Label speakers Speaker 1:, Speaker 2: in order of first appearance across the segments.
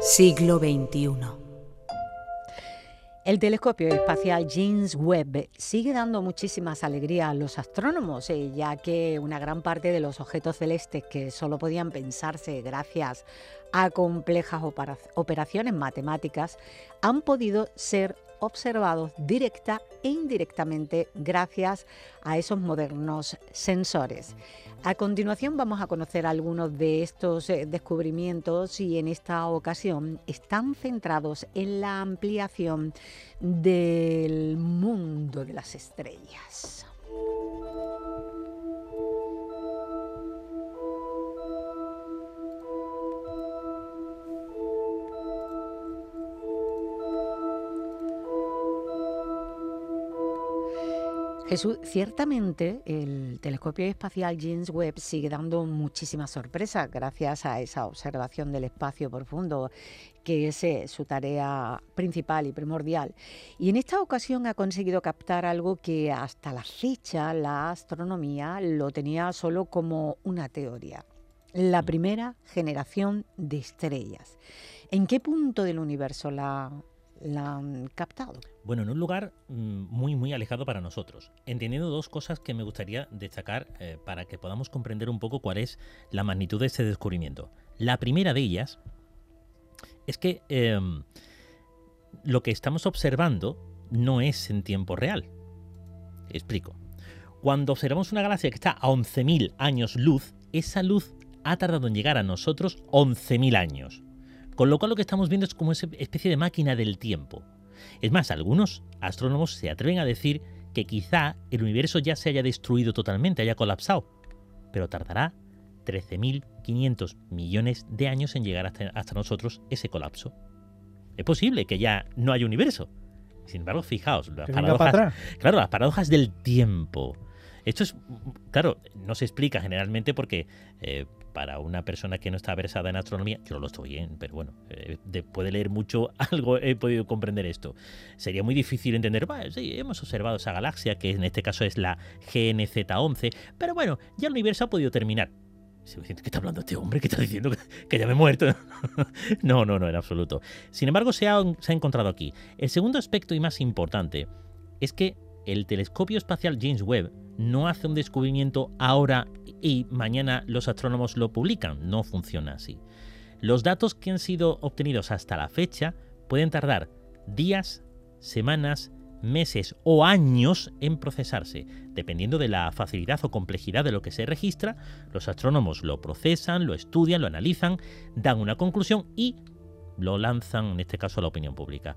Speaker 1: Siglo XXI.
Speaker 2: El telescopio espacial James Webb sigue dando muchísimas alegrías a los astrónomos, ya que una gran parte de los objetos celestes que solo podían pensarse gracias a complejas operaciones matemáticas han podido ser observados directa e indirectamente gracias a esos modernos sensores. A continuación vamos a conocer algunos de estos descubrimientos y en esta ocasión están centrados en la ampliación del mundo de las estrellas. Jesús, ciertamente el telescopio espacial James Webb sigue dando muchísimas sorpresas gracias a esa observación del espacio profundo, que es su tarea principal y primordial. Y en esta ocasión ha conseguido captar algo que hasta la fecha la astronomía lo tenía solo como una teoría: la primera generación de estrellas. ¿En qué punto del universo la han captado?
Speaker 3: Bueno, en un lugar muy alejado para nosotros, entendiendo dos cosas que me gustaría destacar para que podamos comprender un poco cuál es la magnitud de este descubrimiento. La primera de ellas es que lo que estamos observando no es en tiempo real. Explico. Cuando observamos una galaxia que está a 11.000 años luz, esa luz ha tardado en llegar a nosotros 11.000 años. Con lo cual lo que estamos viendo es como esa especie de máquina del tiempo. Es más, algunos astrónomos se atreven a decir que quizá el universo ya se haya destruido totalmente, haya colapsado, pero tardará 13.500 millones de años en llegar hasta nosotros ese colapso. Es posible que ya no haya universo. Sin embargo, fijaos, las paradojas del tiempo. Esto es, claro, no se explica generalmente porque para una persona que no está versada en astronomía, yo no lo estoy bien, pero bueno, después de leer mucho, algo he podido comprender esto. Sería muy difícil entender, sí, hemos observado esa galaxia, que en este caso es la GNZ11, pero bueno, ya el universo ha podido terminar. ¿Qué está hablando este hombre? ¿Qué está diciendo? ¿Que ya me he muerto? No, en absoluto. Sin embargo, se ha encontrado aquí. El segundo aspecto y más importante es que el telescopio espacial James Webb no hace un descubrimiento ahora y mañana los astrónomos lo publican. No funciona así. Los datos que han sido obtenidos hasta la fecha pueden tardar días, semanas, meses o años en procesarse. Dependiendo de la facilidad o complejidad de lo que se registra, los astrónomos lo procesan, lo estudian, lo analizan, dan una conclusión y lo lanzan, en este caso, a la opinión pública.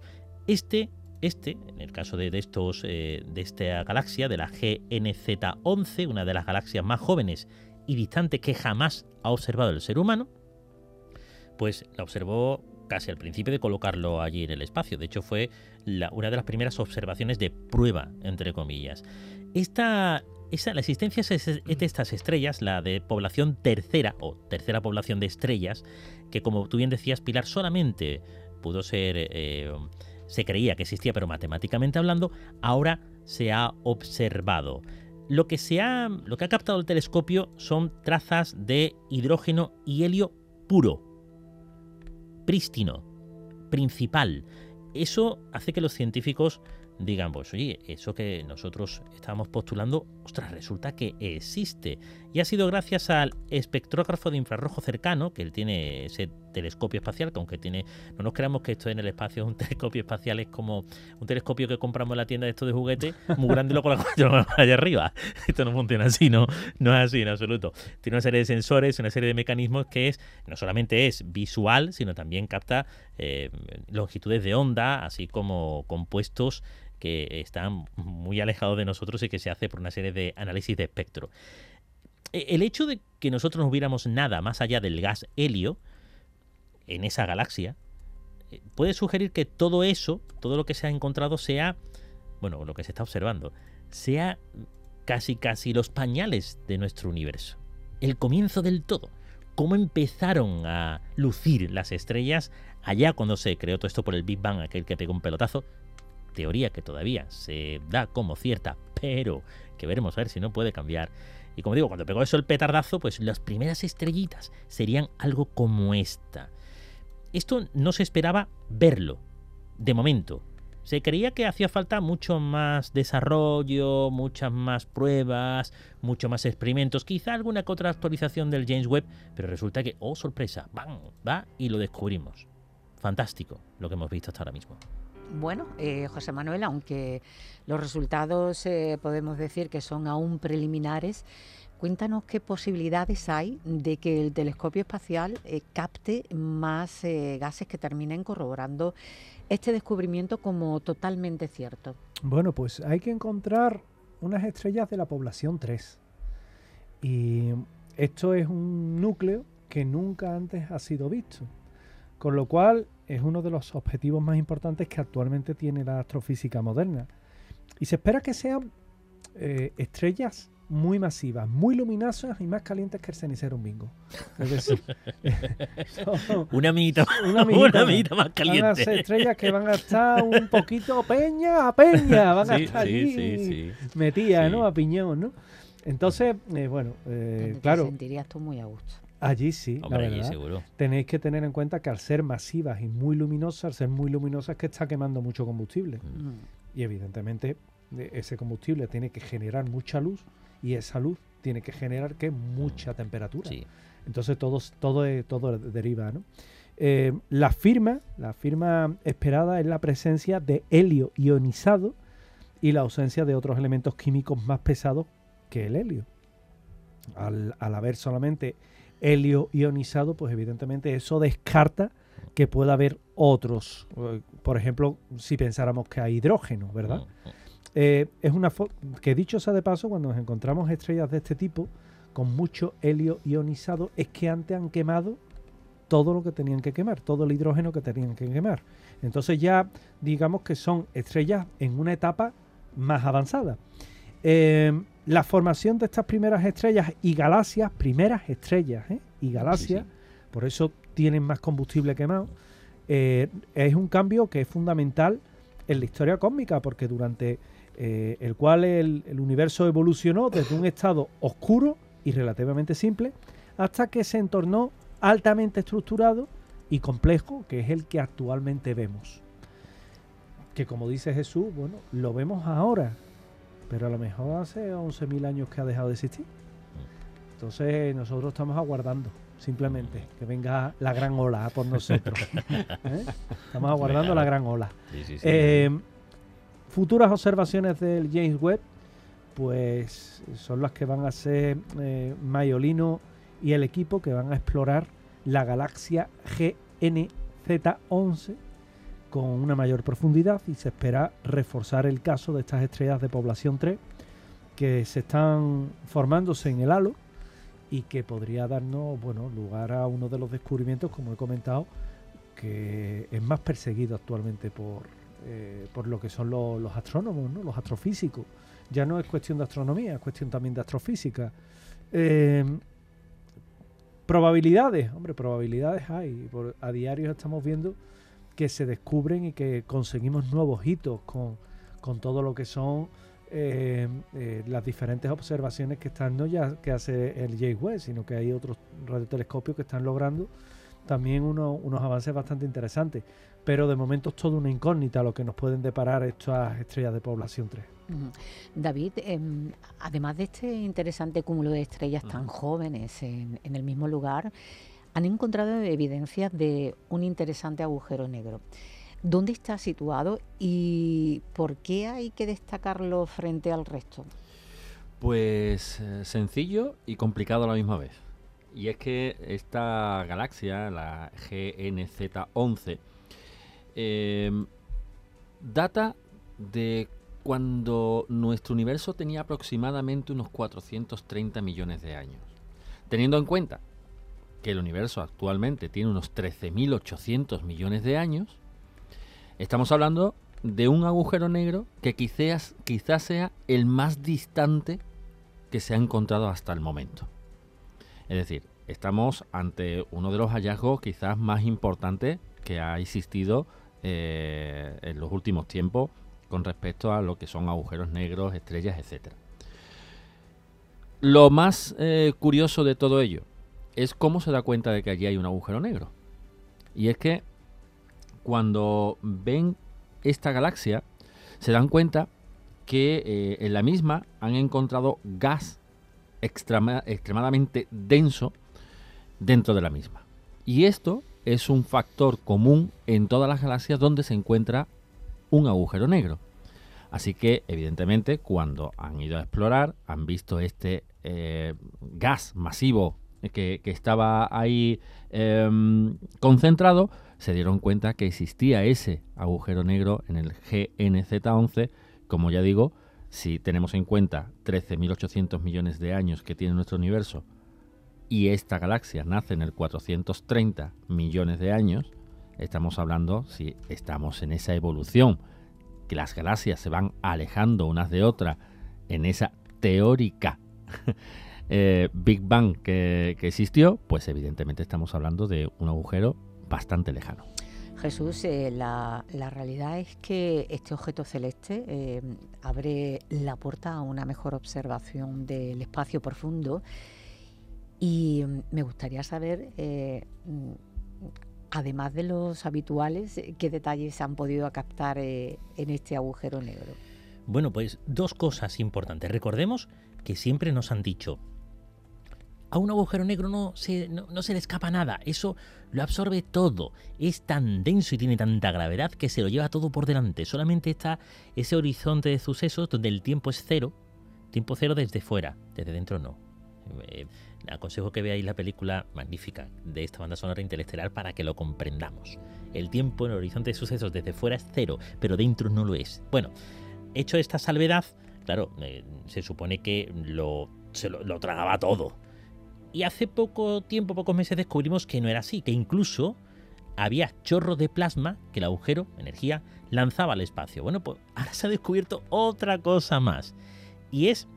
Speaker 3: En el caso de esta galaxia, de la GNZ11, una de las galaxias más jóvenes y distantes que jamás ha observado el ser humano, pues la observó casi al principio de colocarlo allí en el espacio. De hecho, fue una de las primeras observaciones de prueba, entre comillas. La existencia de estas estrellas, la de población tercera o tercera población de estrellas, que como tú bien decías, Pilar, solamente pudo ser... se creía que existía, pero matemáticamente hablando, ahora se ha observado. Lo que ha captado el telescopio son trazas de hidrógeno y helio puro, prístino, principal. Eso hace que los científicos digan, pues oye, eso que nosotros estábamos postulando, ostras, resulta que existe. Y ha sido gracias al espectrógrafo de infrarrojo cercano, que él tiene ese telescopio espacial, que aunque no nos creamos que esto en el espacio es un telescopio espacial, es como un telescopio que compramos en la tienda de estos de juguete, muy grande, lo colocamos allá arriba. Esto no funciona así, no es así en absoluto. Tiene una serie de sensores, una serie de mecanismos que no solamente es visual, sino también capta longitudes de onda, así como compuestos que están muy alejados de nosotros y que se hace por una serie de análisis de espectro. El hecho de que nosotros no hubiéramos nada más allá del gas helio en esa galaxia puede sugerir que todo lo que se ha encontrado sea, bueno, lo que se está observando, sea casi los pañales de nuestro universo. El comienzo del todo. Cómo empezaron a lucir las estrellas allá cuando se creó todo esto por el Big Bang, aquel que pegó un pelotazo. Teoría que todavía se da como cierta, pero que veremos a ver si no puede cambiar. Y como digo, cuando pegó eso el petardazo, pues las primeras estrellitas serían algo como esta. esto no se esperaba verlo, de momento. Se creía que hacía falta mucho más desarrollo, muchas más pruebas, muchos más experimentos, quizá alguna que otra actualización del James Webb, pero resulta que, oh sorpresa, ¡bam!, va y lo descubrimos. Fantástico lo que hemos visto hasta ahora mismo.
Speaker 2: Bueno, José Manuel, aunque los resultados podemos decir que son aún preliminares, cuéntanos qué posibilidades hay de que el telescopio espacial capte más gases que terminen corroborando este descubrimiento como totalmente cierto.
Speaker 1: Bueno, pues hay que encontrar unas estrellas de la población 3. Y esto es un núcleo que nunca antes ha sido visto. Con lo cual es uno de los objetivos más importantes que actualmente tiene la astrofísica moderna. Y se espera que sean estrellas muy masivas, muy luminosas y más calientes que el cenicero un bingo. Es decir,
Speaker 3: una amiguita más caliente.
Speaker 1: Van a ser estrellas que van a estar un poquito peña a peña, van a estar allí metidas, ¿no? A piñón, ¿no? Entonces, claro.
Speaker 2: Te sentirías tú muy a gusto.
Speaker 1: Allí sí,
Speaker 3: hombre,
Speaker 1: la verdad.
Speaker 3: allí seguro.
Speaker 1: Tenéis que tener en cuenta que al ser masivas y muy luminosas, es que está quemando mucho combustible. Y evidentemente ese combustible tiene que generar mucha luz y esa luz tiene que generar mucha temperatura.
Speaker 3: Sí.
Speaker 1: Entonces todo deriva, ¿no? La firma esperada es la presencia de helio ionizado y la ausencia de otros elementos químicos más pesados que el helio. Al haber solamente helio ionizado, pues evidentemente eso descarta que pueda haber otros. Por ejemplo, si pensáramos que hay hidrógeno, ¿verdad? Es una que, dicho sea de paso, cuando nos encontramos estrellas de este tipo con mucho helio ionizado, es que antes han quemado todo lo que tenían que quemar, todo el hidrógeno que tenían que quemar. Entonces ya digamos que son estrellas en una etapa más avanzada. La formación de estas primeras estrellas y galaxias, sí. Por eso tienen más combustible quemado, es un cambio que es fundamental en la historia cósmica, porque durante el cual el universo evolucionó desde un estado oscuro y relativamente simple hasta que se entornó altamente estructurado y complejo, que es el que actualmente vemos. Que, como dice Jesús, bueno, lo vemos ahora, pero a lo mejor hace 11.000 años que ha dejado de existir. Entonces nosotros estamos aguardando simplemente que venga la gran ola por nosotros. Estamos aguardando la gran ola.
Speaker 3: Sí.
Speaker 1: Futuras observaciones del James Webb, pues son las que van a ser Maiolino y el equipo, que van a explorar la galaxia GNZ11 con una mayor profundidad, y se espera reforzar el caso de estas estrellas de población 3 que se están formándose en el halo y que podría darnos lugar a uno de los descubrimientos, como he comentado, que es más perseguido actualmente por lo que son los astrónomos, ¿no? Los astrofísicos. Ya no es cuestión de astronomía, es cuestión también de astrofísica. Probabilidades hay. A diario estamos viendo que se descubren y que conseguimos nuevos hitos con todo lo que son las diferentes observaciones que están, no ya que hace el James Webb, sino que hay otros radiotelescopios que están logrando también unos avances bastante interesantes. Pero de momento es toda una incógnita lo que nos pueden deparar estas estrellas de población 3.
Speaker 2: David, además de este interesante cúmulo de estrellas tan jóvenes en el mismo lugar, han encontrado evidencias de un interesante agujero negro. ¿Dónde está situado y por qué hay que destacarlo frente al resto?
Speaker 4: Pues sencillo y complicado a la misma vez. Y es que esta galaxia, la GNZ11, data de cuando nuestro universo tenía aproximadamente unos 430 millones de años. Teniendo en cuenta que el universo actualmente tiene unos 13.800 millones de años, estamos hablando de un agujero negro que quizás sea el más distante que se ha encontrado hasta el momento. Es decir, estamos ante uno de los hallazgos quizás más importantes que ha existido en los últimos tiempos con respecto a lo que son agujeros negros, estrellas, etc. Lo más curioso de todo ello es cómo se da cuenta de que allí hay un agujero negro. Y es que cuando ven esta galaxia, se dan cuenta que en la misma han encontrado gas extremadamente denso dentro de la misma. Y esto es un factor común en todas las galaxias donde se encuentra un agujero negro. Así que, evidentemente, cuando han ido a explorar, han visto este gas masivo que estaba ahí concentrado, se dieron cuenta que existía ese agujero negro en el GNZ11. Como ya digo, si tenemos en cuenta 13.800 millones de años que tiene nuestro universo y esta galaxia nace en el 430 millones de años, estamos hablando, si estamos en esa evolución, que las galaxias se van alejando unas de otras en esa teórica Big Bang que existió, pues evidentemente estamos hablando de un agujero bastante lejano.
Speaker 2: Jesús, la realidad es que este objeto celeste abre la puerta a una mejor observación del espacio profundo y me gustaría saber, además de los habituales, qué detalles han podido captar en este agujero negro.
Speaker 3: Bueno, pues dos cosas importantes. Recordemos que siempre nos han dicho: a un agujero negro no se le escapa nada, eso lo absorbe todo, es tan denso y tiene tanta gravedad que se lo lleva todo por delante. Solamente está ese horizonte de sucesos donde el tiempo es cero, tiempo cero desde fuera, desde dentro no. Aconsejo que veáis la película magnífica de esta banda sonora Interestelar para que lo comprendamos. El tiempo en el horizonte de sucesos desde fuera es cero, pero dentro no lo es. Bueno, hecho esta salvedad, claro, se supone que se lo tragaba todo. Y hace poco tiempo, pocos meses, descubrimos que no era así, que incluso había chorros de plasma que el agujero, energía, lanzaba al espacio. Bueno, pues ahora se ha descubierto otra cosa más. Y es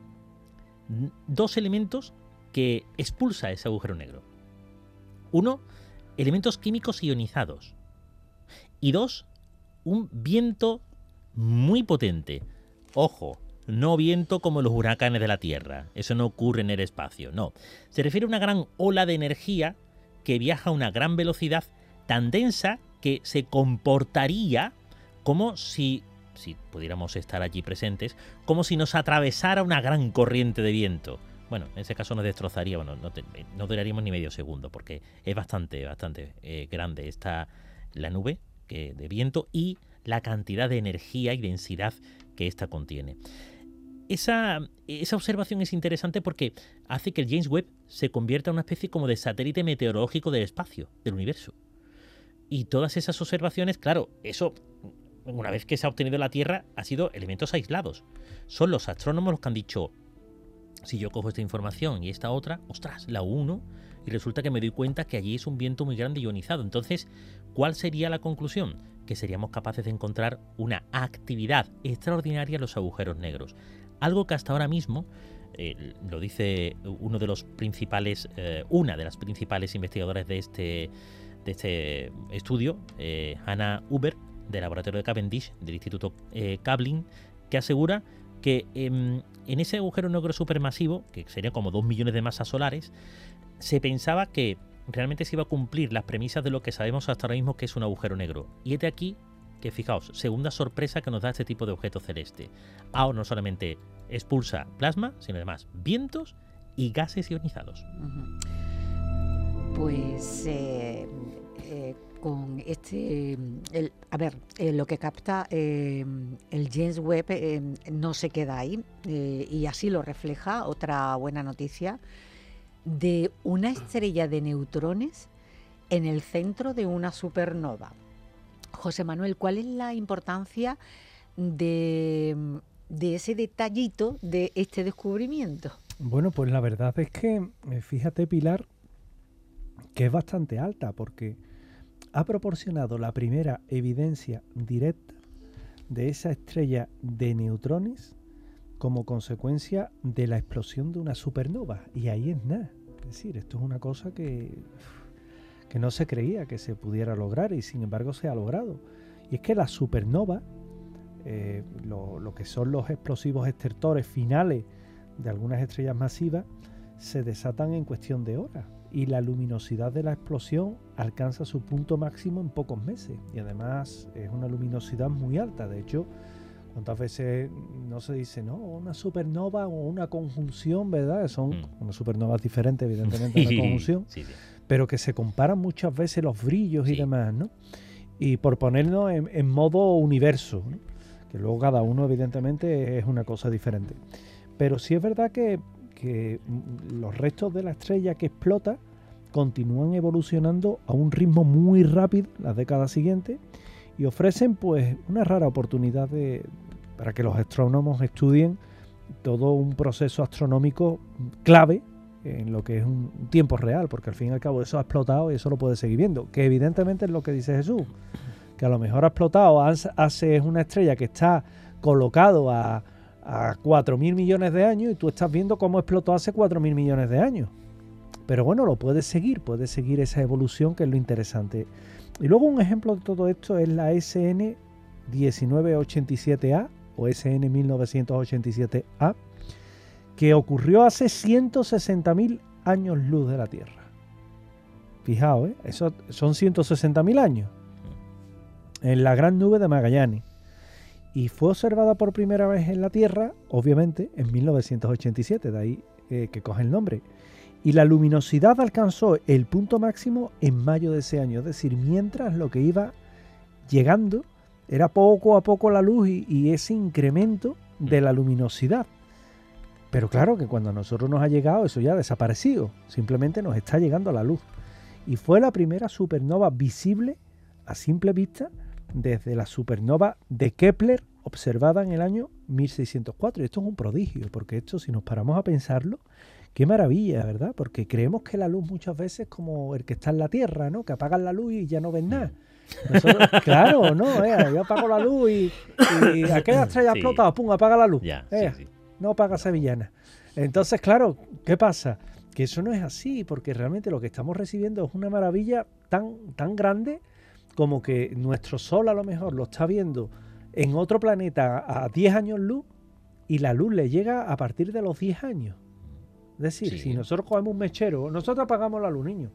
Speaker 3: dos elementos que expulsa ese agujero negro. Uno, elementos químicos ionizados. Y dos, un viento muy potente. Ojo, no viento como los huracanes de la Tierra. Eso no ocurre en el espacio, no. Se refiere a una gran ola de energía que viaja a una gran velocidad tan densa que se comportaría como si pudiéramos estar allí presentes, como si nos atravesara una gran corriente de viento. Bueno, en ese caso nos destrozaría, bueno, no duraríamos ni medio segundo, porque es bastante grande la nube de viento y la cantidad de energía y densidad que ésta contiene. Esa observación es interesante porque hace que el James Webb se convierta en una especie como de satélite meteorológico del espacio, del universo. Y todas esas observaciones, claro, eso, una vez que se ha obtenido la Tierra, ha sido elementos aislados. Son los astrónomos los que han dicho: si yo cojo esta información y esta otra, ostras, la uno y resulta que me doy cuenta que allí es un viento muy grande ionizado. Entonces, ¿cuál sería la conclusión? Que seríamos capaces de encontrar una actividad extraordinaria en los agujeros negros. Algo que hasta ahora mismo, lo dice una de las principales investigadoras de este estudio, Hannah Huber, del laboratorio de Cavendish, del Instituto Kabling, que asegura que en ese agujero negro supermasivo, que sería como 2 millones de masas solares, se pensaba que realmente se iba a cumplir las premisas de lo que sabemos hasta ahora mismo que es un agujero negro. Y es de aquí que, fijaos, segunda sorpresa que nos da este tipo de objeto celeste. Ahora no solamente expulsa plasma, sino además vientos y gases ionizados.
Speaker 2: Pues con lo que capta el James Webb no se queda ahí, y así lo refleja otra buena noticia de una estrella de neutrones en el centro de una supernova. José Manuel, ¿cuál es la importancia de ese detallito de este descubrimiento?
Speaker 1: Bueno, pues la verdad es que, fíjate, Pilar, que es bastante alta, porque ha proporcionado la primera evidencia directa de esa estrella de neutrones como consecuencia de la explosión de una supernova. Y ahí es nada. Es decir, esto es una cosa que no se creía que se pudiera lograr y sin embargo se ha logrado. Y es que la supernova, lo que son los explosivos estertores finales de algunas estrellas masivas, se desatan en cuestión de horas. y la luminosidad de la explosión alcanza su punto máximo en pocos meses. Y además es una luminosidad muy alta. De hecho, ¿cuántas veces no se dice, no, una supernova o una conjunción, ¿verdad? Son unas supernovas diferentes, evidentemente, a una conjunción,
Speaker 3: sí.
Speaker 1: pero que se comparan muchas veces los brillos y
Speaker 3: Sí.
Speaker 1: demás, ¿no? Y por ponernos en modo universo, ¿no? Que luego cada uno, evidentemente, es una cosa diferente. Pero sí es verdad que los restos de la estrella que explota continúan evolucionando a un ritmo muy rápido las décadas siguientes y ofrecen pues una rara oportunidad para que los astrónomos estudien todo un proceso astronómico clave en lo que es un tiempo real, porque al fin y al cabo eso ha explotado y eso lo puedes seguir viendo, que evidentemente es lo que dice Jesús, que a lo mejor ha explotado hace una estrella que está colocado a 4.000 millones de años y tú estás viendo cómo explotó hace 4.000 millones de años. Pero bueno, lo puedes seguir esa evolución, que es lo interesante. Y luego un ejemplo de todo esto es la SN 1987A o SN 1987A, que ocurrió hace 160.000 años luz de la Tierra. Fijaos, eso son 160.000 años. En la Gran Nube de Magallanes. Y fue observada por primera vez en la Tierra, obviamente, en 1987, de ahí que coge el nombre. Y la luminosidad alcanzó el punto máximo en mayo de ese año. Es decir, mientras lo que iba llegando era poco a poco la luz y ese incremento de la luminosidad. Pero claro que cuando a nosotros nos ha llegado, eso ya ha desaparecido. Simplemente nos está llegando la luz. Y fue la primera supernova visible a simple vista desde la supernova de Kepler, observada en el año 1604. Y esto es un prodigio, porque esto, si nos paramos a pensarlo, qué maravilla, ¿verdad? Porque creemos que la luz muchas veces es como el que está en la Tierra, ¿no? Que apagan la luz y ya no ven nada. Nosotros, claro, ¿no? Yo apago la luz y aquella estrella ha explotado, ¡pum!, apaga la luz. No apaga sevillana. Entonces, claro, ¿qué pasa? Que eso no es así, porque realmente lo que estamos recibiendo es una maravilla tan grande como que nuestro Sol a lo mejor lo está viendo en otro planeta a 10 años luz y la luz le llega a partir de los 10 años. Es decir, si nosotros cogemos un mechero, nosotros apagamos la luz, niño,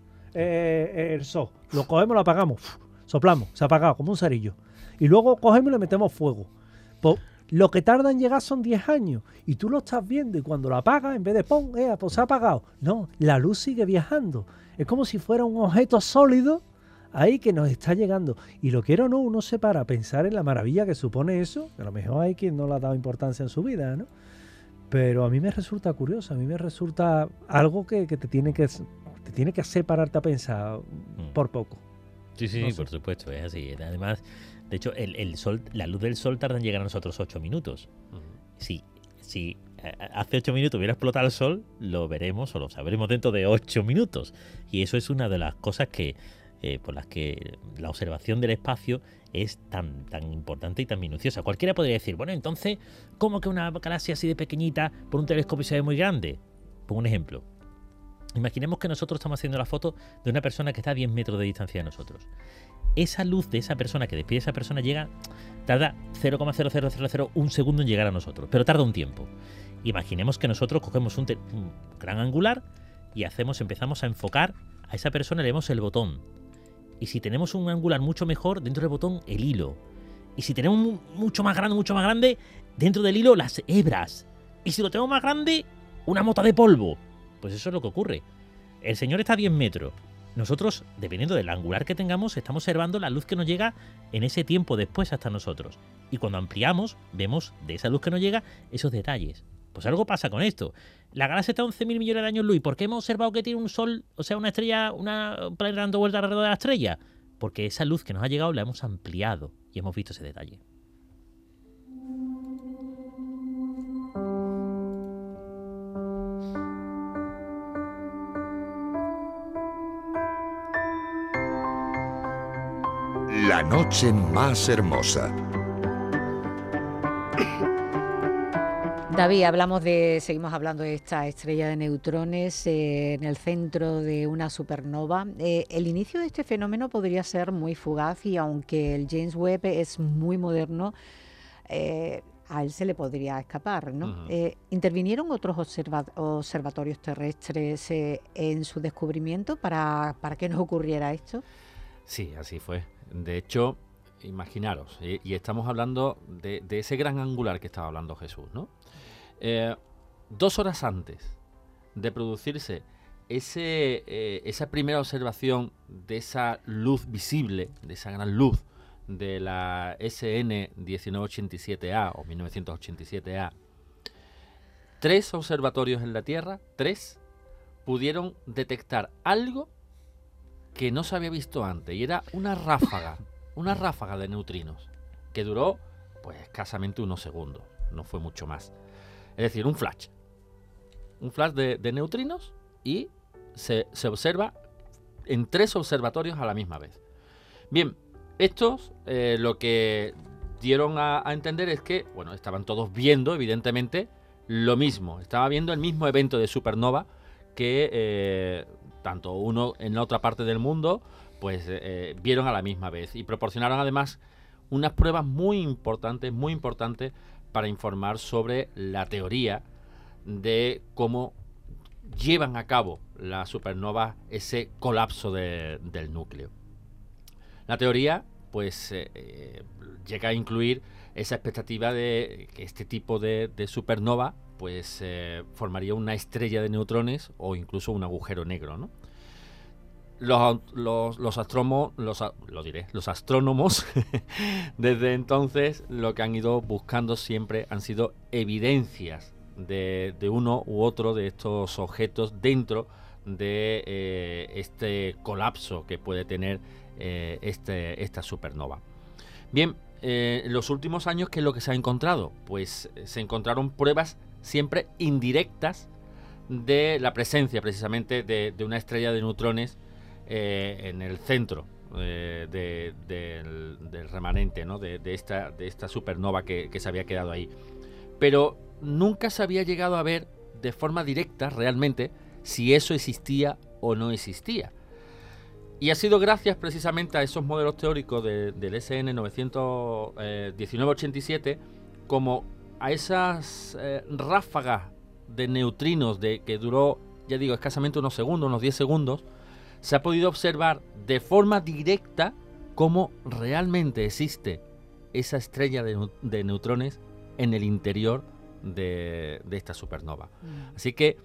Speaker 1: el sol, lo cogemos, lo apagamos, soplamos, se ha apagado como un cerillo. Y luego cogemos y le metemos fuego. Pues lo que tarda en llegar son 10 años. Y tú lo estás viendo y cuando lo apagas, en vez de pues se ha apagado. No, la luz sigue viajando. Es como si fuera un objeto sólido ahí que nos está llegando. Y lo quiero o no, uno se para a pensar en la maravilla que supone eso. A lo mejor hay quien no le ha dado importancia en su vida, ¿no? Pero a mí me resulta curioso, a mí me resulta algo que te tiene que hacer pararte a pensar por poco.
Speaker 3: Sí, no sé. Por supuesto, es así. Además, de hecho, el sol, la luz del sol tarda en llegar a nosotros 8 minutos. Si hace 8 minutos hubiera explotado el sol, lo veremos o lo sabremos dentro de 8 minutos. Y eso es una de las cosas por las que la observación del espacio es tan importante y tan minuciosa. Cualquiera podría decir, bueno, entonces, ¿cómo que una galaxia así de pequeñita por un telescopio se ve muy grande? Pongo un ejemplo. Imaginemos que nosotros estamos haciendo la foto de una persona que está a 10 metros de distancia de nosotros. Esa luz de esa persona, que despide esa persona, tarda 0,00001 segundo en llegar a nosotros, pero tarda un tiempo. Imaginemos que nosotros cogemos un gran angular y empezamos a enfocar a esa persona, le damos el botón. Y si tenemos un angular mucho mejor, dentro del botón el hilo. Y si tenemos mucho más grande, dentro del hilo las hebras. Y si lo tenemos más grande, una mota de polvo. Pues eso es lo que ocurre. El señor está a 10 metros. Nosotros, dependiendo del angular que tengamos, estamos observando la luz que nos llega en ese tiempo después hasta nosotros. Y cuando ampliamos, vemos de esa luz que nos llega esos detalles. Pues algo pasa con esto. La galaxia está a 11.000 millones de años luz. ¿Por qué hemos observado que tiene un sol, o sea, una estrella, un planeta dando vueltas alrededor de la estrella? Porque esa luz que nos ha llegado la hemos ampliado y hemos visto ese detalle.
Speaker 5: La noche más hermosa.
Speaker 2: David, seguimos hablando de esta estrella de neutrones en el centro de una supernova. El inicio de este fenómeno podría ser muy fugaz y aunque el James Webb es muy moderno, a él se le podría escapar, ¿no?
Speaker 4: Ujú.
Speaker 2: ¿Intervinieron otros observatorios terrestres en su descubrimiento para que no ocurriera esto?
Speaker 4: Sí, así fue. De hecho, imaginaros, y estamos hablando de ese gran angular que estaba hablando Jesús, ¿no? 2 horas antes de producirse esa primera observación de esa luz visible, de esa gran luz de la SN 1987A o 1987A, 3 observatorios en la Tierra, 3, pudieron detectar algo que no se había visto antes, y era una ráfaga de neutrinos, que duró pues escasamente unos segundos, no fue mucho más. Es decir, un flash de neutrinos, y se observa en 3 observatorios a la misma vez. Bien, estos lo que dieron a entender es que, bueno, estaban todos viendo, evidentemente, lo mismo. Estaba viendo el mismo evento de supernova que tanto uno en la otra parte del mundo, pues vieron a la misma vez. Y proporcionaron además unas pruebas muy importantes para informar sobre la teoría de cómo llevan a cabo las supernovas ese colapso del núcleo. La teoría pues llega a incluir esa expectativa de que este tipo de supernova pues formaría una estrella de neutrones o incluso un agujero negro, ¿no? Los astrónomos desde entonces lo que han ido buscando siempre han sido evidencias de uno u otro de estos objetos dentro de este colapso que puede tener esta supernova. Bien, en los últimos años, ¿qué es lo que se ha encontrado? Pues se encontraron pruebas siempre indirectas de la presencia precisamente de una estrella de neutrones en el centro del remanente, ¿no? de esta supernova que se había quedado ahí. Pero nunca se había llegado a ver de forma directa realmente si eso existía o no existía. Y ha sido gracias precisamente a esos modelos teóricos del SN 1987 como a esas ráfagas de neutrinos que duró, ya digo, escasamente unos segundos, unos 10 segundos, se ha podido observar de forma directa cómo realmente existe esa estrella de neutrones en el interior de esta supernova. Así que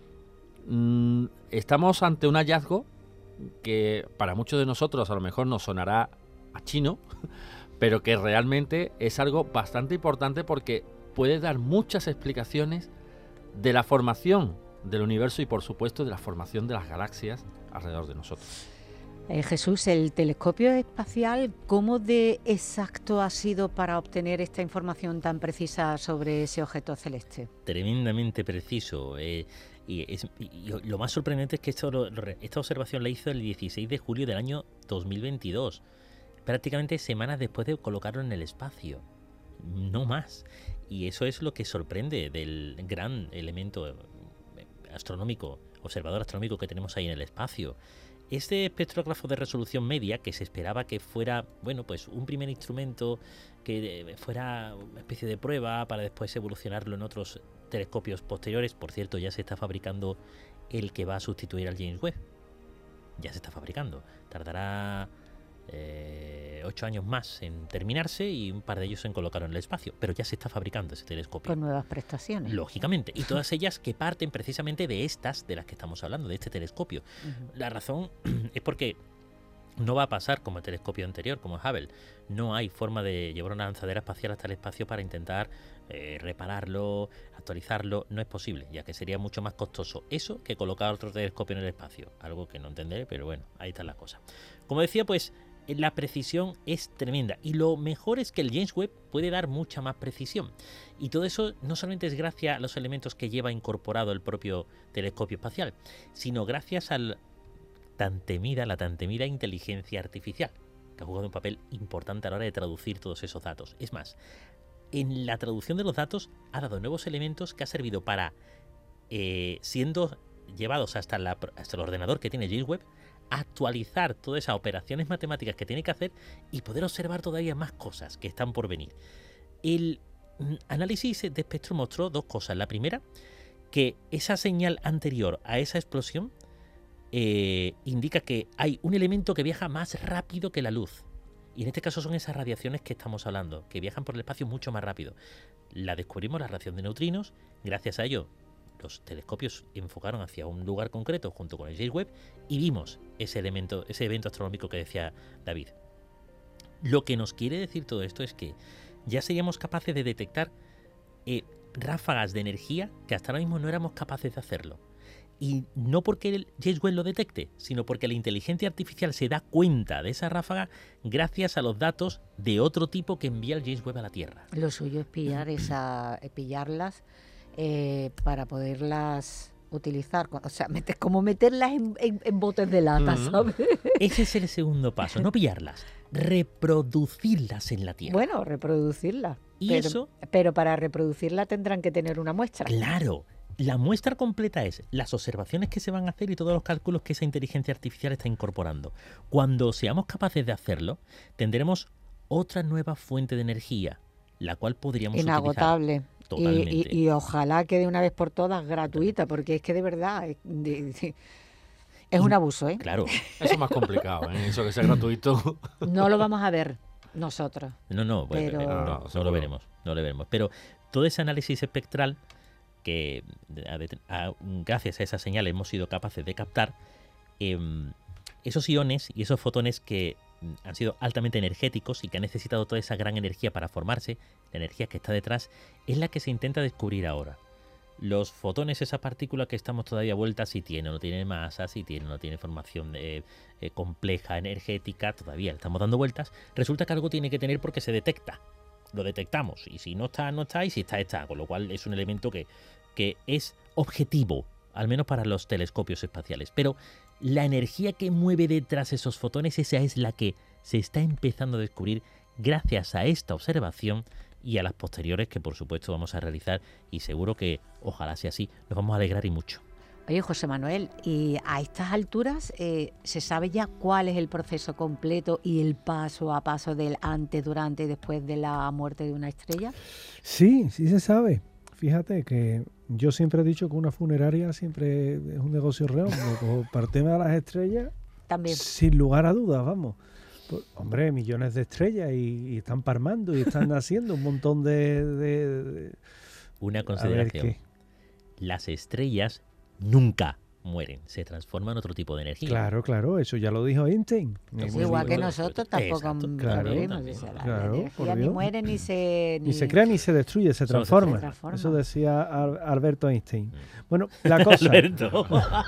Speaker 4: estamos ante un hallazgo que para muchos de nosotros a lo mejor nos sonará a chino, pero que realmente es algo bastante importante porque puede dar muchas explicaciones de la formación del universo y por supuesto de la formación de las galaxias alrededor de nosotros.
Speaker 2: Jesús, el telescopio espacial, ¿cómo de exacto ha sido para obtener esta información tan precisa sobre ese objeto celeste?
Speaker 3: Tremendamente preciso. Y lo más sorprendente es que esta observación la hizo el 16 de julio del año 2022, prácticamente semanas después de colocarlo en el espacio, no más. Y eso es lo que sorprende del gran elemento astronómico, observador astronómico que tenemos ahí en el espacio. Este espectrógrafo de resolución media, que se esperaba que fuera, bueno, pues un primer instrumento que fuera una especie de prueba para después evolucionarlo en otros telescopios posteriores. Por cierto, ya se está fabricando el que va a sustituir al James Webb. Ya se está fabricando. Tardará 8 años más en terminarse y un par de ellos en colocarlo en el espacio. Pero ya se está fabricando ese telescopio.
Speaker 2: Con nuevas prestaciones.
Speaker 3: Lógicamente. Y todas ellas que parten precisamente de estas de las que estamos hablando, de este telescopio. La razón es porque no va a pasar como el telescopio anterior, como Hubble. No hay forma de llevar una lanzadera espacial hasta el espacio para intentar repararlo, actualizarlo. No es posible, ya que sería mucho más costoso eso que colocar otro telescopio en el espacio. Algo que no entenderé, pero bueno, ahí está la cosa. Como decía, pues la precisión es tremenda. Y lo mejor es que el James Webb puede dar mucha más precisión. Y todo eso no solamente es gracias a los elementos que lleva incorporado el propio telescopio espacial, sino gracias a la tan temida inteligencia artificial, que ha jugado un papel importante a la hora de traducir todos esos datos. Es más, en la traducción de los datos ha dado nuevos elementos que ha servido para, siendo llevados hasta el ordenador que tiene James Webb, actualizar todas esas operaciones matemáticas que tiene que hacer y poder observar todavía más cosas que están por venir. El análisis de espectro mostró dos cosas. La primera, que esa señal anterior a esa explosión indica que hay un elemento que viaja más rápido que la luz. Y en este caso son esas radiaciones que estamos hablando, que viajan por el espacio mucho más rápido. La descubrimos, la radiación de neutrinos. Gracias a ello, los telescopios enfocaron hacia un lugar concreto junto con el James Webb y vimos ese evento astronómico que decía David. Lo que nos quiere decir todo esto es que ya seríamos capaces de detectar ráfagas de energía que hasta ahora mismo no éramos capaces de hacerlo. Y no porque el James Webb lo detecte, sino porque la inteligencia artificial se da cuenta de esa ráfaga gracias a los datos de otro tipo que envía el James Webb a la Tierra.
Speaker 2: Lo suyo es pillarlas para poderlas utilizar. O sea, como meterlas en botes de lata, ¿sabes?
Speaker 3: Ese es el segundo paso, no pillarlas, reproducirlas en la Tierra.
Speaker 2: Bueno, reproducirlas. Pero para reproducirla tendrán que tener una muestra.
Speaker 3: Claro. La muestra completa es las observaciones que se van a hacer y todos los cálculos que esa inteligencia artificial está incorporando. Cuando seamos capaces de hacerlo, tendremos otra nueva fuente de energía, la cual podríamos
Speaker 2: inagotable.
Speaker 3: Utilizar. Totalmente.
Speaker 2: Y ojalá que de una vez por todas gratuita, porque es que de verdad es un abuso, ¿eh?
Speaker 3: Claro.
Speaker 4: Eso es más complicado, ¿eh? Eso que sea gratuito.
Speaker 2: No lo vamos a ver nosotros.
Speaker 3: No lo veremos. Pero todo ese análisis espectral que gracias a esa señal hemos sido capaces de captar, esos iones y esos fotones que han sido altamente energéticos y que han necesitado toda esa gran energía para formarse, la energía que está detrás, es la que se intenta descubrir ahora. Los fotones, esa partícula que estamos todavía vueltas, si tiene o no tiene masa, si tiene o no tiene formación compleja, energética, todavía le estamos dando vueltas. Resulta que algo tiene que tener porque se detecta. Lo detectamos, y si no está, no está, y si está, está, con lo cual es un elemento que es objetivo, al menos para los telescopios espaciales. Pero la energía que mueve detrás esos fotones, esa es la que se está empezando a descubrir gracias a esta observación y a las posteriores que por supuesto vamos a realizar, y seguro que ojalá sea así, nos vamos a alegrar y mucho.
Speaker 2: Oye, José Manuel, y a estas alturas ¿se sabe ya cuál es el proceso completo y el paso a paso del antes, durante y después de la muerte de una estrella?
Speaker 1: Sí se sabe. Fíjate que yo siempre he dicho que una funeraria siempre es un negocio redondo. Para el tema de las estrellas,
Speaker 2: también.
Speaker 1: Sin lugar a dudas, vamos. Pues, hombre, millones de estrellas y están parmando y están naciendo un montón de...
Speaker 3: Una consideración. Las estrellas nunca mueren, se transforman en otro tipo de energía.
Speaker 1: Claro, eso ya lo dijo Einstein.
Speaker 2: Es igual que nosotros, tampoco morimos. Ni muere, ni se
Speaker 1: crea, ni se destruye, se transforma. Eso decía Alberto Einstein. Bueno, la cosa...
Speaker 3: Alberto.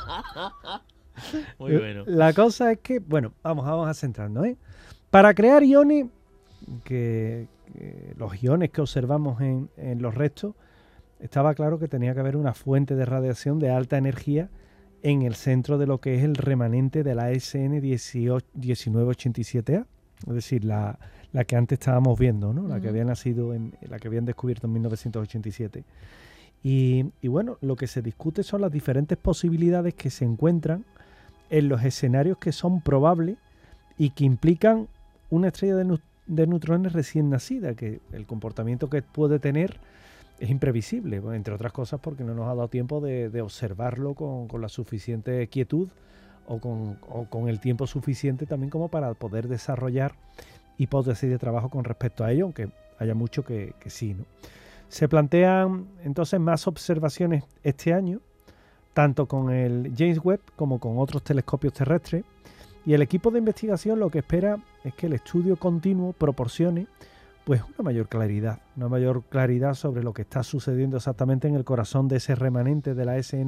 Speaker 3: Muy bueno.
Speaker 1: La cosa es que, bueno, vamos a centrarnos, ¿eh? Para crear iones, que los iones que observamos en los restos, estaba claro que tenía que haber una fuente de radiación de alta energía en el centro de lo que es el remanente de la SN 1987A, es decir, la que antes estábamos viendo, ¿no? La que había nacido, la que habían descubierto en 1987. Y bueno, lo que se discute son las diferentes posibilidades que se encuentran en los escenarios que son probables y que implican una estrella de neutrones recién nacida, que el comportamiento que puede tener es imprevisible, entre otras cosas porque no nos ha dado tiempo de observarlo con la suficiente quietud o con el tiempo suficiente también como para poder desarrollar hipótesis de trabajo con respecto a ello, aunque haya mucho que sí, ¿no? Se plantean entonces más observaciones este año, tanto con el James Webb como con otros telescopios terrestres, y el equipo de investigación lo que espera es que el estudio continuo proporcione pues una mayor claridad sobre lo que está sucediendo exactamente en el corazón de ese remanente de la SN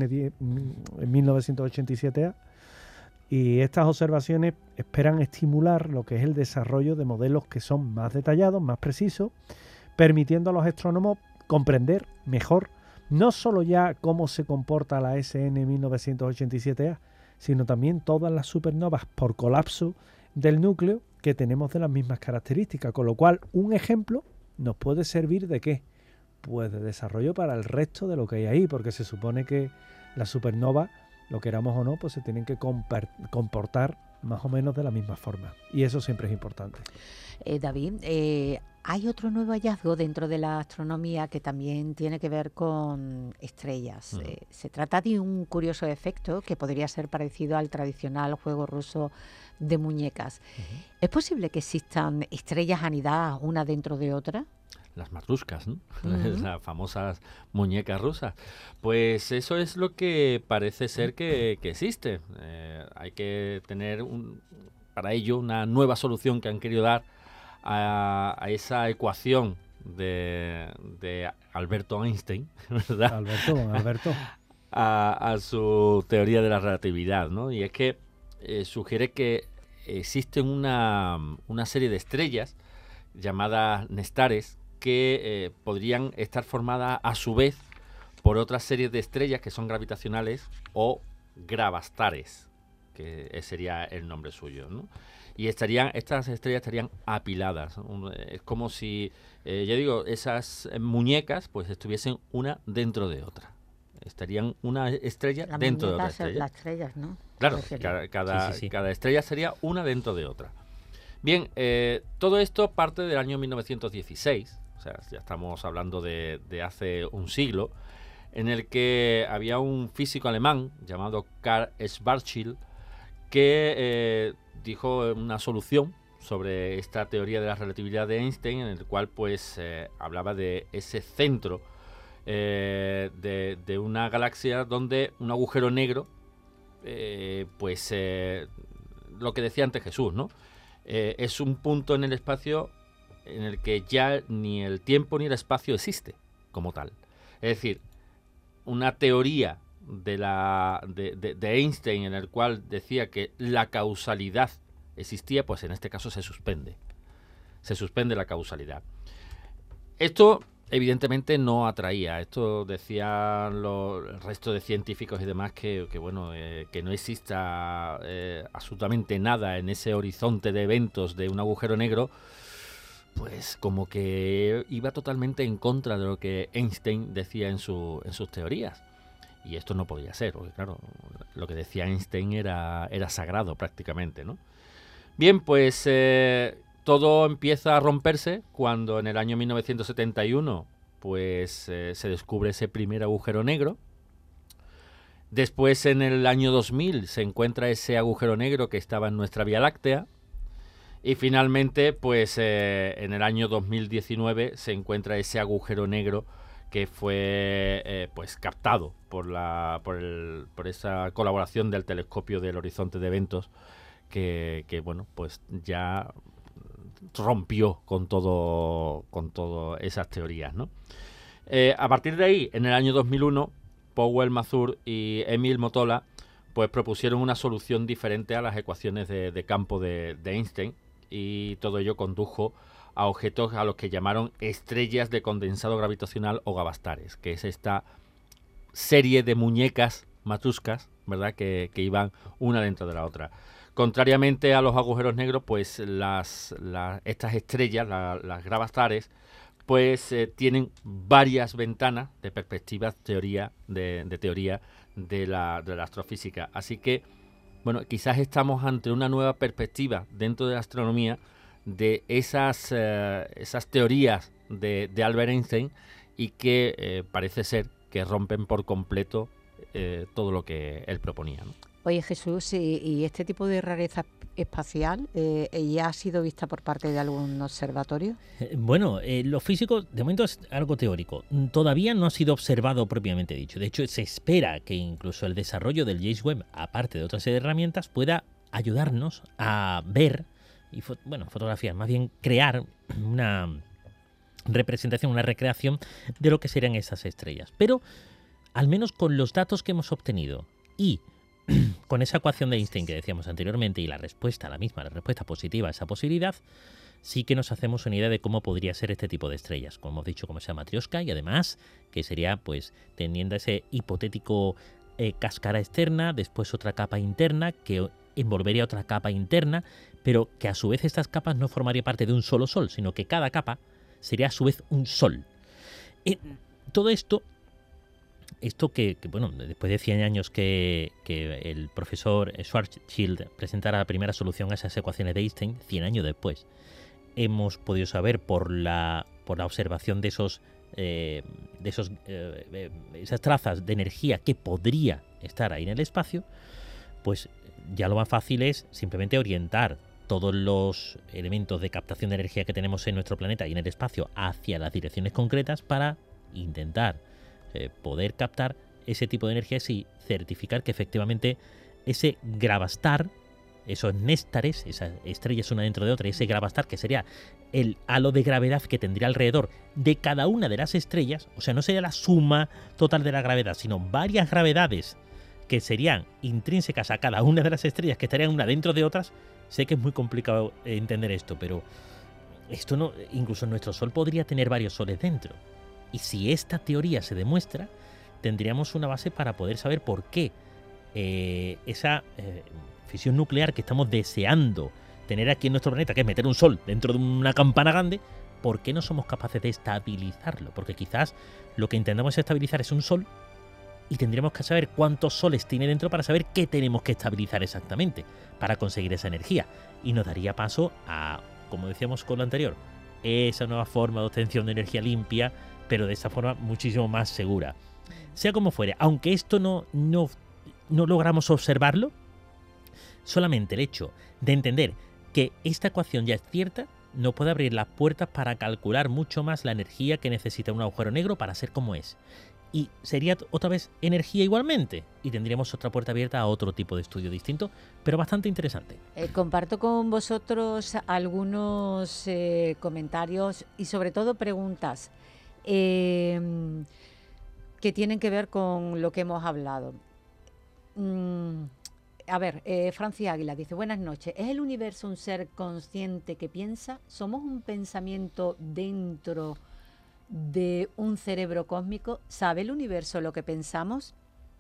Speaker 1: 1987A, y estas observaciones esperan estimular lo que es el desarrollo de modelos que son más detallados, más precisos, permitiendo a los astrónomos comprender mejor no solo ya cómo se comporta la SN 1987A, sino también todas las supernovas por colapso del núcleo que tenemos de las mismas características, con lo cual un ejemplo nos puede servir ¿de qué? Pues de desarrollo para el resto de lo que hay ahí, porque se supone que las supernovas, lo queramos o no, pues se tienen que comportar más o menos de la misma forma, y eso siempre es importante.
Speaker 2: David, Hay otro nuevo hallazgo dentro de la astronomía que también tiene que ver con estrellas. Se trata de un curioso efecto que podría ser parecido al tradicional juego ruso de muñecas. ¿Es posible que existan estrellas anidadas una dentro de otra?
Speaker 4: Las matruscas, ¿no? Las famosas muñecas rusas. Pues eso es lo que parece ser que existe. Hay que tener para ello una nueva solución que han querido dar a esa ecuación de Alberto Einstein, ¿verdad?
Speaker 1: Alberto.
Speaker 4: A su teoría de la relatividad, ¿no? Y es que sugiere que existen una serie de estrellas llamadas nestares que podrían estar formadas a su vez por otras series de estrellas que son gravitacionales o gravastares, que sería el nombre suyo, ¿no? Y estas estrellas estarían apiladas. Es como si, ya digo, esas muñecas pues estuviesen una dentro de otra. Estarían una estrella dentro de otra estrella.
Speaker 2: Las estrellas, ¿no?
Speaker 4: Claro, cada estrella sería una dentro de otra. Bien, todo esto parte del año 1916, o sea, ya estamos hablando de hace un siglo, en el que había un físico alemán llamado Karl Schwarzschild que dijo una solución sobre esta teoría de la relatividad de Einstein, en el cual pues hablaba de ese centro de una galaxia donde un agujero negro, lo que decía antes Jesús, ¿no? Es un punto en el espacio en el que ya ni el tiempo ni el espacio existe como tal. Es decir, una teoría de Einstein en el cual decía que la causalidad existía, pues en este caso se suspende la causalidad. Esto evidentemente no atraía, esto decían el resto de científicos y demás que no exista absolutamente nada en ese horizonte de eventos de un agujero negro, pues como que iba totalmente en contra de lo que Einstein decía en sus teorías. Y esto no podía ser, porque claro, lo que decía Einstein era sagrado prácticamente, ¿no? Bien, pues todo empieza a romperse cuando en el año 1971 pues se descubre ese primer agujero negro. Después en el año 2000 se encuentra ese agujero negro que estaba en nuestra Vía Láctea. Y finalmente pues en el año 2019 se encuentra ese agujero negro que fue pues captado por esa colaboración del telescopio del horizonte de eventos que bueno, pues ya rompió con todo esas teorías, ¿no? A partir de ahí, en el año 2001, Powell Mazur y Emil Motola pues propusieron una solución diferente a las ecuaciones de campo de Einstein, y todo ello condujo a objetos a los que llamaron estrellas de condensado gravitacional o gavastares, que es esta serie de muñecas matruscas, ¿verdad?, que iban una dentro de la otra. Contrariamente a los agujeros negros, pues estas estrellas, las gravastares, pues tienen varias ventanas de perspectivas de teoría de la astrofísica. Así que, bueno, quizás estamos ante una nueva perspectiva dentro de la astronomía de esas teorías de Albert Einstein, y que parece ser que rompen por completo todo lo que él proponía, ¿no?
Speaker 2: Oye, Jesús, ¿y este tipo de rareza espacial ya ha sido vista por parte de algún observatorio?
Speaker 3: Bueno, los físicos, de momento es algo teórico. Todavía no ha sido observado propiamente dicho. De hecho, se espera que incluso el desarrollo del James Webb, aparte de otra serie de herramientas, pueda ayudarnos a ver y fotografiar, más bien crear una representación, una recreación de lo que serían esas estrellas. Pero, al menos con los datos que hemos obtenido y con esa ecuación de Einstein que decíamos anteriormente y la respuesta positiva a esa posibilidad, sí que nos hacemos una idea de cómo podría ser este tipo de estrellas. Como hemos dicho, como se llama Matrioshka, y además que sería pues teniendo ese hipotético cáscara externa, después otra capa interna que envolvería otra capa interna, pero que a su vez estas capas no formarían parte de un solo sol, sino que cada capa sería a su vez un sol. Todo esto que bueno, después de 100 años que el profesor Schwarzschild presentara la primera solución a esas ecuaciones de Einstein, 100 años después, hemos podido saber por la observación de esas trazas de energía que podría estar ahí en el espacio, pues ya lo más fácil es simplemente orientar todos los elementos de captación de energía que tenemos en nuestro planeta y en el espacio hacia las direcciones concretas para intentar poder captar ese tipo de energías y certificar que efectivamente ese gravastar, esos néstares, esas estrellas una dentro de otra, y ese gravastar que sería el halo de gravedad que tendría alrededor de cada una de las estrellas, o sea, no sería la suma total de la gravedad, sino varias gravedades que serían intrínsecas a cada una de las estrellas, que estarían una dentro de otras. Sé que es muy complicado entender esto, pero esto no, incluso nuestro Sol podría tener varios soles dentro. Y si esta teoría se demuestra, tendríamos una base para poder saber por qué esa fisión nuclear que estamos deseando tener aquí en nuestro planeta, que es meter un Sol dentro de una campana grande, ¿por qué no somos capaces de estabilizarlo? Porque quizás lo que intentamos estabilizar es un Sol y tendríamos que saber cuántos soles tiene dentro para saber qué tenemos que estabilizar exactamente para conseguir esa energía. Y nos daría paso a, como decíamos con lo anterior, esa nueva forma de obtención de energía limpia, pero de esa forma muchísimo más segura. Sea como fuere, aunque esto no logramos observarlo, solamente el hecho de entender que esta ecuación ya es cierta nos puede abrir las puertas para calcular mucho más la energía que necesita un agujero negro para ser como es. Y sería otra vez energía igualmente. Y tendríamos otra puerta abierta a otro tipo de estudio distinto, pero bastante interesante.
Speaker 2: Comparto con vosotros algunos comentarios y sobre todo preguntas que tienen que ver con lo que hemos hablado. Francis Águila dice: buenas noches. ¿Es el universo un ser consciente que piensa? ¿Somos un pensamiento dentro de un cerebro cósmico? ¿Sabe el universo lo que pensamos?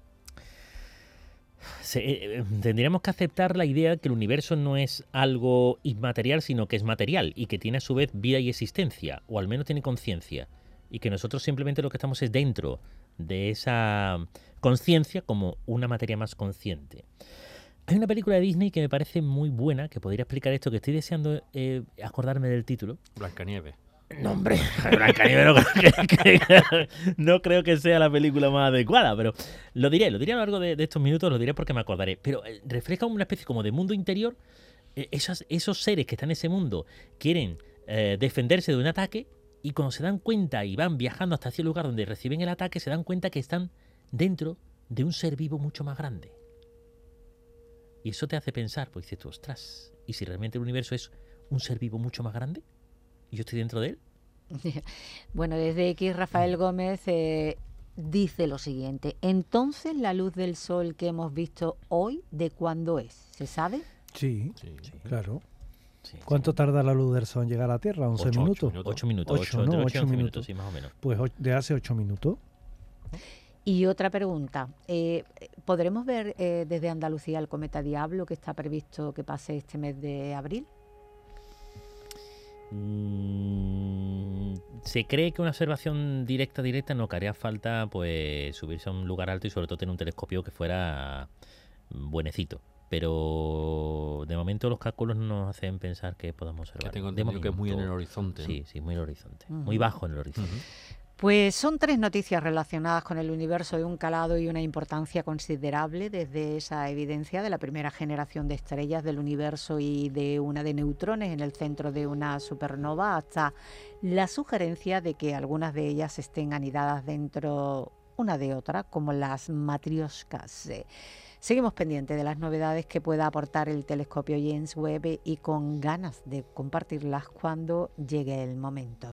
Speaker 3: Tendríamos que aceptar la idea de que el universo no es algo inmaterial, sino que es material y que tiene a su vez vida y existencia, o al menos tiene conciencia, y que nosotros simplemente lo que estamos es dentro de esa conciencia como una materia más consciente. Hay una película de Disney que me parece muy buena, que podría explicar esto, que estoy deseando acordarme del título.
Speaker 4: Blancanieves.
Speaker 3: No, hombre, Blancanieves no creo que sea la película más adecuada, pero lo diré a lo largo de estos minutos, lo diré porque me acordaré. Pero refleja una especie como de mundo interior. Esos seres que están en ese mundo quieren defenderse de un ataque, y cuando se dan cuenta y van viajando hasta ese lugar donde reciben el ataque, se dan cuenta que están dentro de un ser vivo mucho más grande. Y eso te hace pensar, pues dices tú, ostras, ¿y si realmente el universo es un ser vivo mucho más grande? ¿Y yo estoy dentro de él?
Speaker 2: Bueno, desde X Rafael Gómez dice lo siguiente: entonces la luz del sol que hemos visto hoy, ¿de cuándo es? ¿Se sabe?
Speaker 1: Sí, claro.
Speaker 3: Sí,
Speaker 1: ¿Cuánto tarda la luz del sol en llegar a la Tierra? ¿11 minutos?
Speaker 3: 8 minutos.
Speaker 1: 8
Speaker 3: minutos, sí, más o menos.
Speaker 1: Pues de hace 8 minutos.
Speaker 2: Y otra pregunta, ¿podremos ver desde Andalucía el cometa Diablo que está previsto que pase este mes de abril?
Speaker 3: Se cree que una observación directa no, que haría falta pues subirse a un lugar alto y sobre todo tener un telescopio que fuera buenecito. Pero de momento los cálculos nos hacen pensar que podamos observar.
Speaker 4: Que tengo entendido que es muy en el horizonte, ¿no?
Speaker 3: Sí, muy en el horizonte. Muy bajo en el horizonte.
Speaker 2: Pues son 3 noticias relacionadas con el universo de un calado y una importancia considerable, desde esa evidencia de la primera generación de estrellas del universo y de una de neutrones en el centro de una supernova, hasta la sugerencia de que algunas de ellas estén anidadas dentro una de otra, como las matrioscas. Seguimos pendientes de las novedades que pueda aportar el telescopio James Webb y con ganas de compartirlas cuando llegue el momento.